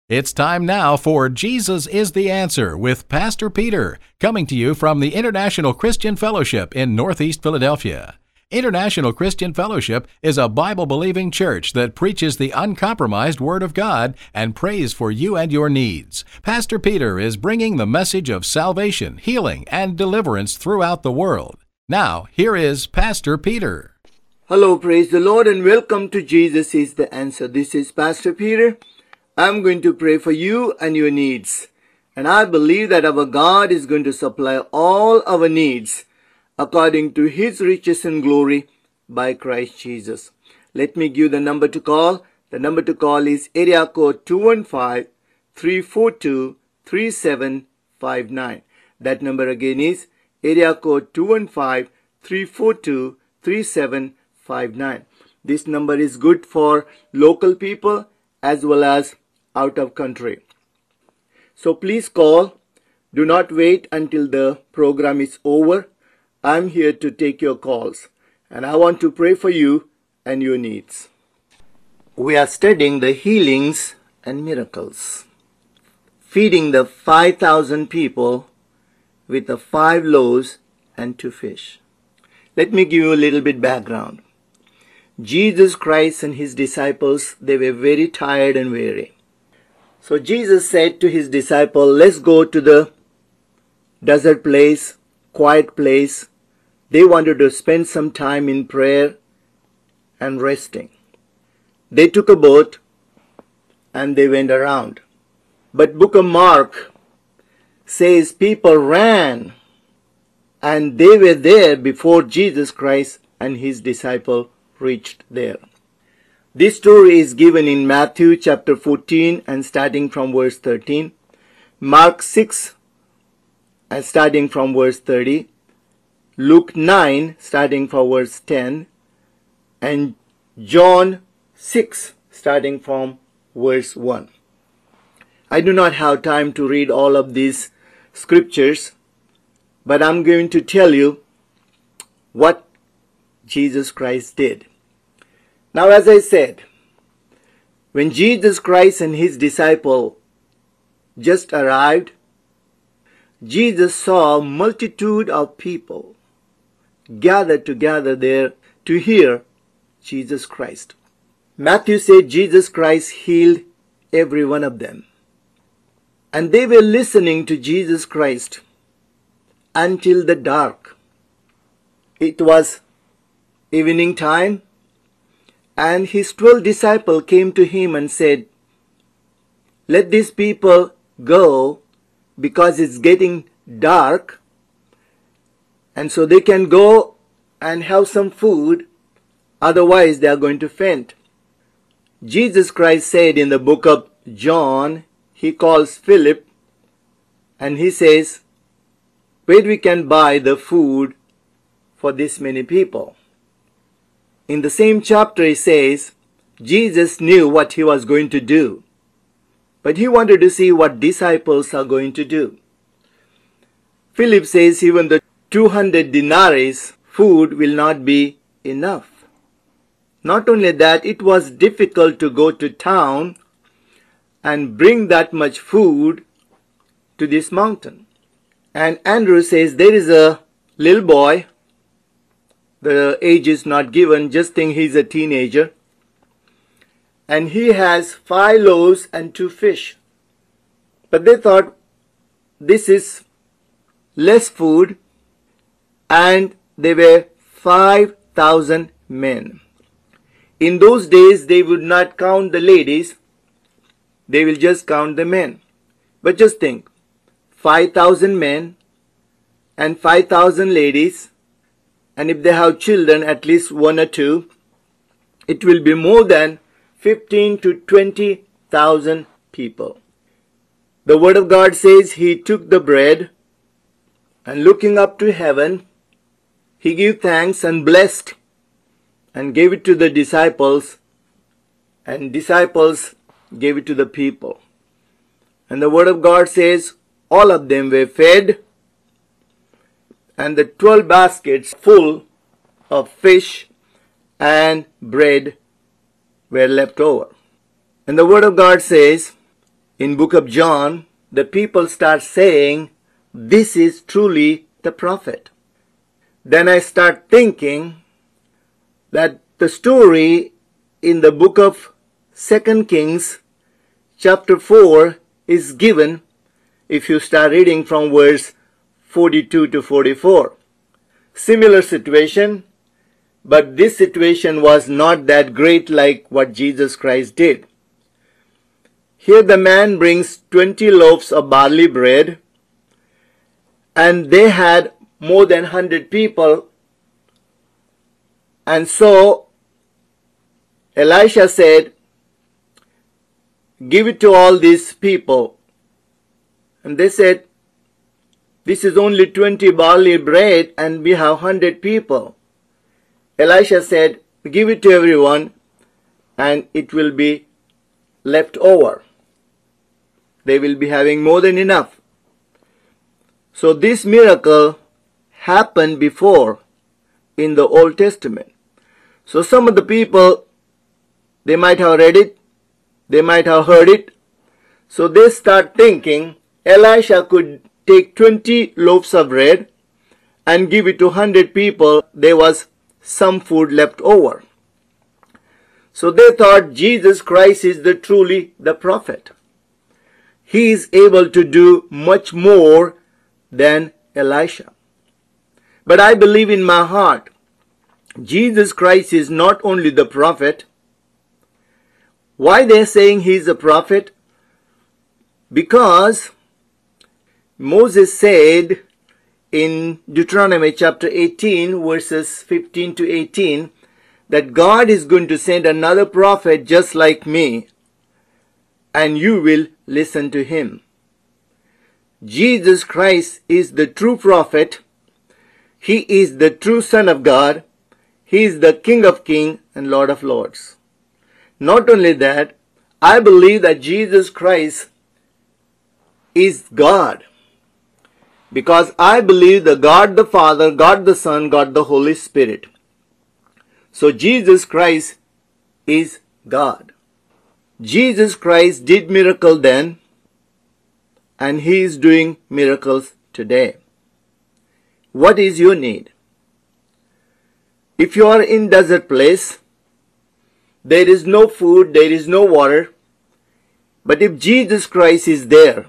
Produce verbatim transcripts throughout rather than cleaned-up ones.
It's time now for Jesus is the Answer with Pastor Peter, coming to you from the International Christian Fellowship in Northeast Philadelphia. International Christian Fellowship is a Bible-believing church that preaches the uncompromised Word of God and prays for you and your needs. Pastor Peter is bringing the message of salvation, healing, and deliverance throughout the world. Now, here is Pastor Peter. Hello, praise the Lord, and welcome to Jesus is the Answer. This is Pastor Peter. I'm going to pray for you and your needs. And I believe that our God is going to supply all our needs according to His riches and glory by Christ Jesus. Let me give the number to call. The number to call is area code two one five, three four two, three seven five nine. That number again is area code two one five, three four two, three seven five nine. This number is good for local people as well as out of country. So please call. Do not wait until the program is over. I'm here to take your calls, and I want to pray for you and your needs. We are studying the healings and miracles, feeding the five thousand people with the five loaves and two fish. Let me give you a little bit background. Jesus Christ and His disciples, they were very tired and weary. So Jesus said to His disciple, let's go to the desert place, quiet place. They wanted to spend some time in prayer and resting. They took a boat and they went around. But Book of Mark says people ran and they were there before Jesus Christ and His disciple reached there. This story is given in Matthew chapter fourteen and starting from verse thirteen, Mark six and starting from verse thirty, Luke nine starting from verse ten, and John six starting from verse one. I do not have time to read all of these scriptures, but I'm going to tell you what Jesus Christ did. Now, as I said, when Jesus Christ and His disciple just arrived, Jesus saw a multitude of people gathered together there to hear Jesus Christ. Matthew said Jesus Christ healed every one of them. And they were listening to Jesus Christ until the dark. It was evening time, and His twelve disciples came to Him and said, let these people go because it's getting dark, and so they can go and have some food, otherwise they are going to faint. Jesus Christ said in the book of John, He calls Philip and He says, where we can buy the food for this many people. In the same chapter, He says, Jesus knew what He was going to do, but He wanted to see what disciples are going to do. Philip says even the two hundred denaries food will not be enough. Not only that, it was difficult to go to town and bring that much food to this mountain. And Andrew says there is a little boy. The age is not given, just think he's a teenager. And he has five loaves and two fish. But they thought this is less food, and there were five thousand men. In those days, they would not count the ladies, they will just count the men. But just think, five thousand men and five thousand ladies, and if they have children, at least one or two, it will be more than fifteen to twenty thousand people. The Word of God says He took the bread and looking up to heaven, He gave thanks and blessed and gave it to the disciples, and disciples gave it to the people. And the Word of God says all of them were fed, and the twelve baskets full of fish and bread were left over. And the Word of God says in book of John, the people start saying, this is truly the prophet. Then I start thinking that the story in the book of Second Kings chapter four is given if you start reading from verse forty-two to forty-four. Similar situation, but this situation was not that great like what Jesus Christ did. Here the man brings twenty loaves of barley bread, and they had more than one hundred people. And so Elisha said, give it to all these people. And they said, this is only twenty barley bread and we have one hundred people. Elisha said, give it to everyone and it will be left over. They will be having more than enough. So this miracle happened before in the Old Testament. So some of the people, they might have read it, they might have heard it. So they start thinking Elisha could take twenty loaves of bread and give it to one hundred people. There was some food left over. So they thought Jesus Christ is the truly the prophet. He is able to do much more than Elisha. But I believe in my heart, Jesus Christ is not only the prophet. Why they're saying he is a prophet? Because Moses said in Deuteronomy chapter eighteen verses fifteen to eighteen that God is going to send another prophet just like me and you will listen to him. Jesus Christ is the true prophet. He is the true Son of God. He is the King of Kings and Lord of Lords. Not only that, I believe that Jesus Christ is God. Because I believe that God the Father, God the Son, God the Holy Spirit. So Jesus Christ is God. Jesus Christ did miracle then, and he is doing miracles today. What is your need? If you are in desert place, there is no food, there is no water, but if Jesus Christ is there,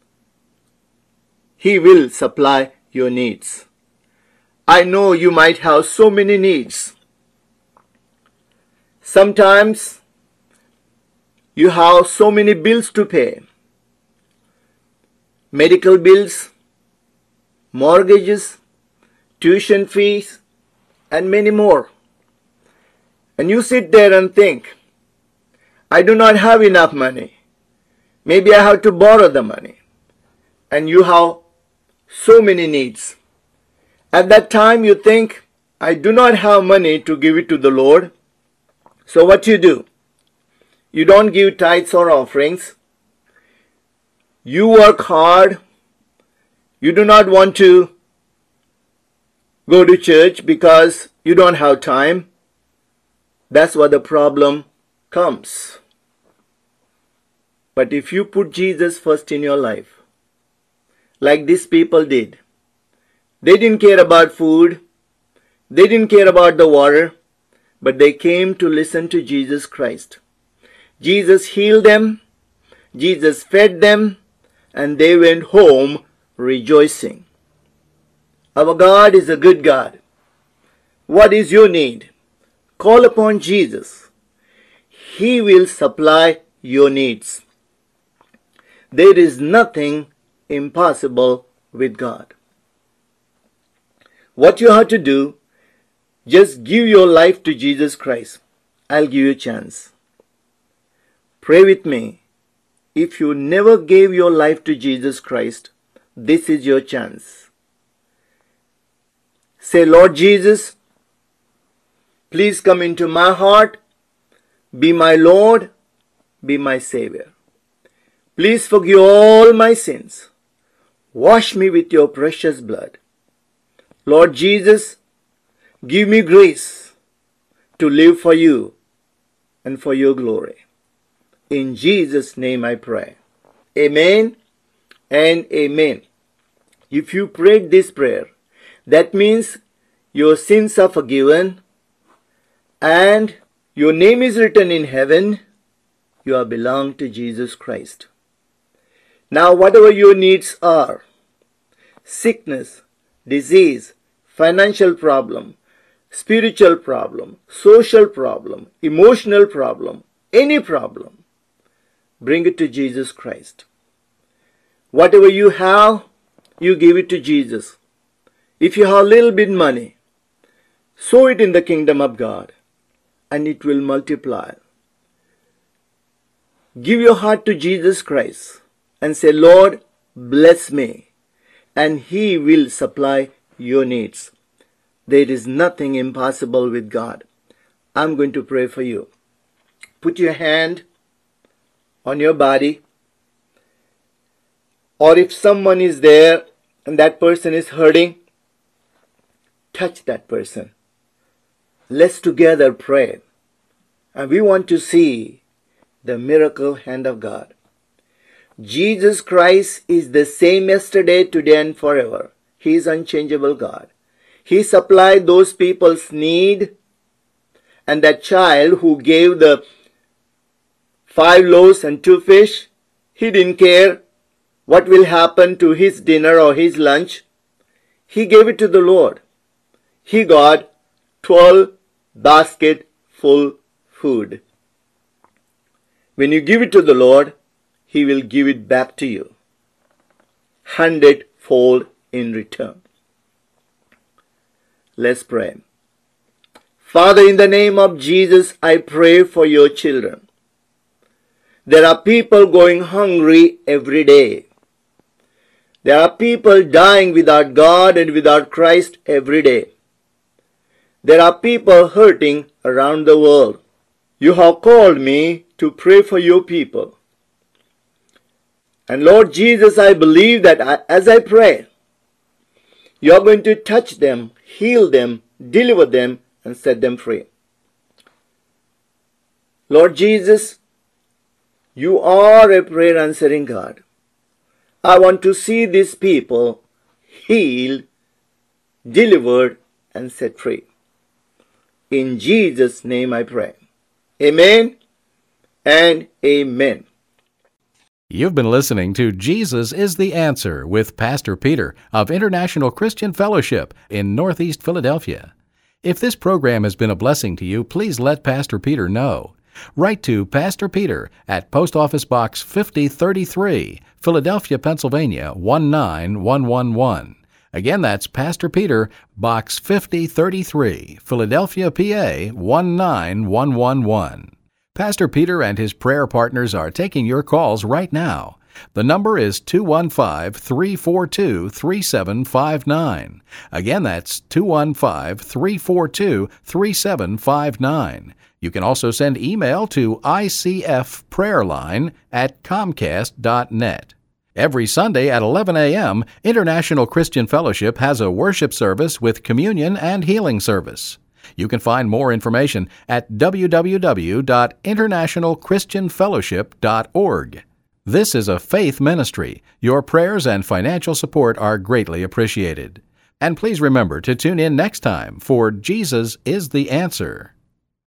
he will supply your needs. I know you might have so many needs. Sometimes you have so many bills to pay. Medical bills, mortgages, tuition fees, and many more. And you sit there and think, I do not have enough money. Maybe I have to borrow the money. And you have so many needs. At that time you think, I do not have money to give it to the Lord. So what you do? You don't give tithes or offerings. You work hard. You do not want to go to church because you don't have time. That's where the problem comes. But if you put Jesus first in your life, like these people did, they didn't care about food, they didn't care about the water, but they came to listen to Jesus Christ. Jesus healed them, Jesus fed them, and they went home rejoicing. Our God is a good God. What is your need? Call upon Jesus. He will supply your needs. There is nothing impossible with God. What you have to do, just give your life to Jesus Christ. I'll give you a chance. Pray with me. If you never gave your life to Jesus Christ, this is your chance. Say, Lord Jesus, please come into my heart. Be my Lord. Be my Savior. Please forgive all my sins. Wash me with your precious blood. Lord Jesus, give me grace to live for you and for your glory. In Jesus' name I pray. Amen and amen. If you prayed this prayer, that means your sins are forgiven and your name is written in heaven. You are belong to Jesus Christ. Now, whatever your needs are, sickness, disease, financial problem, spiritual problem, social problem, emotional problem, any problem, bring it to Jesus Christ. Whatever you have, you give it to Jesus. If you have a little bit money, sow it in the kingdom of God, and it will multiply. Give your heart to Jesus Christ and say, Lord, bless me, and He will supply your needs. There is nothing impossible with God. I'm going to pray for you. Put your hand on your body, or if someone is there and that person is hurting, touch that person. Let's together pray. And we want to see the miracle hand of God. Jesus Christ is the same yesterday, today, and forever. He is unchangeable God. He supplied those people's need, and that child who gave the five loaves and two fish, he didn't care what will happen to his dinner or his lunch. He gave it to the Lord. He got twelve basket full food. When you give it to the Lord, He will give it back to you, hundredfold in return. Let's pray. Father, in the name of Jesus, I pray for your children. There are people going hungry every day. There are people dying without God and without Christ every day. There are people hurting around the world. You have called me to pray for your people. And Lord Jesus, I believe that I, as I pray, you are going to touch them, heal them, deliver them, and set them free. Lord Jesus, you are a prayer answering God. I want to see these people healed, delivered, and set free. In Jesus' name I pray. Amen and amen. You've been listening to Jesus is the Answer with Pastor Peter of International Christian Fellowship in Northeast Philadelphia. If this program has been a blessing to you, please let Pastor Peter know. Write to Pastor Peter at Post Office Box fifty thirty-three, Philadelphia, Pennsylvania one nine one one one. Again, that's Pastor Peter, Box fifty thirty-three, Philadelphia, P A one nine one one one. Pastor Peter and his prayer partners are taking your calls right now. The number is two one five, three four two, three seven five nine. Again, that's two one five, three four two, three seven five nine. You can also send email to I C F prayerline at comcast dot net. Every Sunday at eleven a.m., International Christian Fellowship has a worship service with communion and healing service. You can find more information at w w w dot international christian fellowship dot org. This is a faith ministry. Your prayers and financial support are greatly appreciated. And please remember to tune in next time for Jesus is the Answer.